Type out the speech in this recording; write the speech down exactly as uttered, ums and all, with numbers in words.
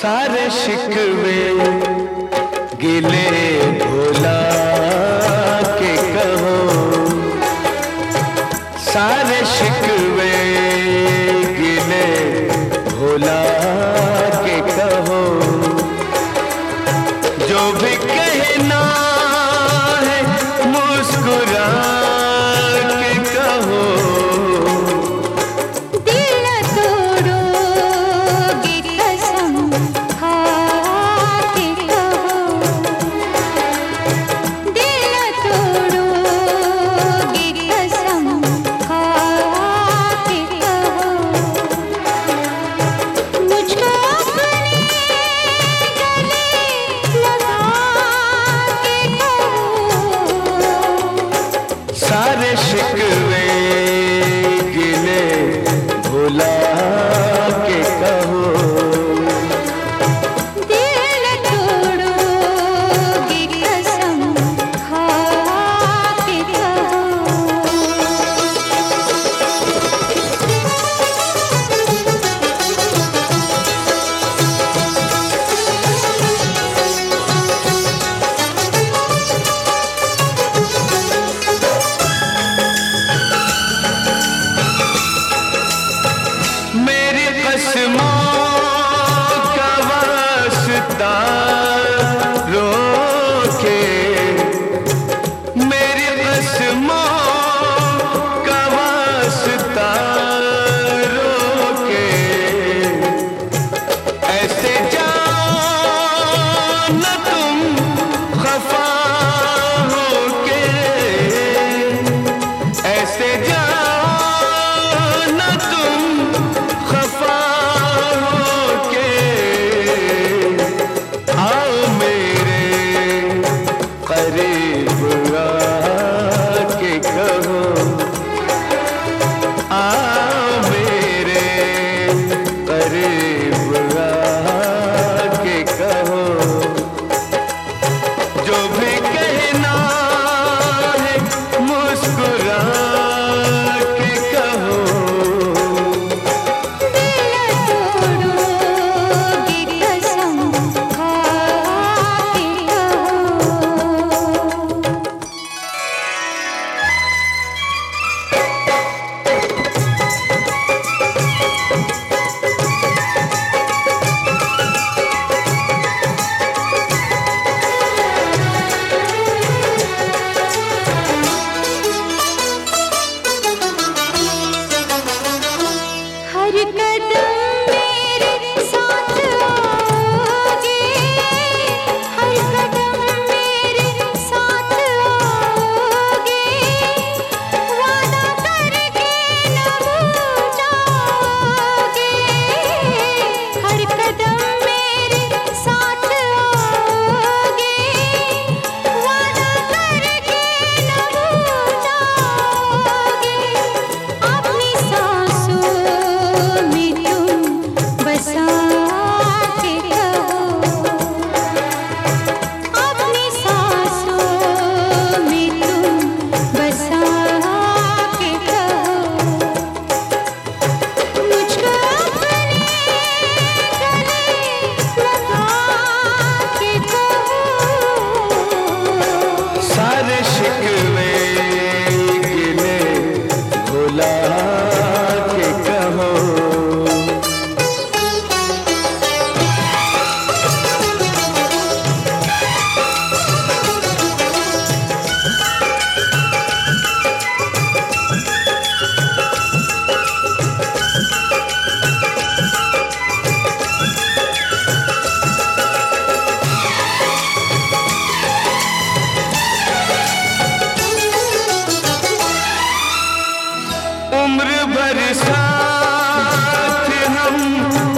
सारे शिकवे गिले भुला के कहो, सारे शिकवे गिले भुला के कहो, जो भी कहना है मुस्कुरा के कहो। दिल तोड़ोगे कसम खा के कहो, दिल तोड़ोगे कसम खा के कहो, मुझको अपने गले लगा के कहो। सारे शिकवे गिले भुला के कहो, दिल तोड़ोगे कसम खा के कहो। मेरी कसमों का वास्ता रोके, मेरी कसमों का वास्ता रोके, ऐसे जाओ न तुम खफा होके, ऐसे जाओ न तुम खफा होके, आओ मेरे करीब आके कहो, आओ मेरे करीब आके कहो, जो भी कहना है मुस्कुरा के कहो। दिल तोड़ोगे कसम खा के कहो। हर कदम मेरे साथ आओगे, हर कदम मेरे साथ आओगे, वादा करके न भूल जाओगे, हर कदम मेरे साथ आओगे, वादा करके न भूल जाओगे, अपनी सांसों में तुम बसा के कहो, अपनी सांसों में तुम बसा के कहो, मुझको अपने गले लगा के कहो। सारे शिकवे गिले भुला के कहो। उम्र भर साथ हम